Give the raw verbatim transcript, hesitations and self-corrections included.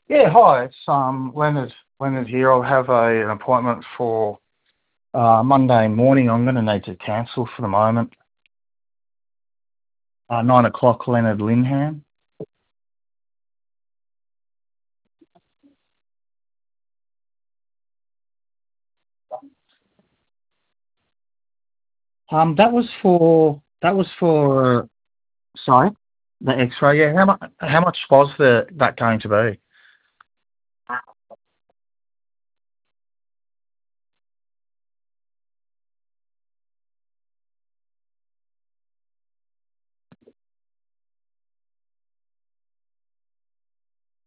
Yeah, hi, it's um Leonard Leonard here. I'll have a, an appointment for uh, Monday morning. I'm going to need to cancel for the moment. Uh, nine o'clock, Leonard Linham. Um, that was for that was for sorry, the X-ray. Yeah, how much how much was the that going to be?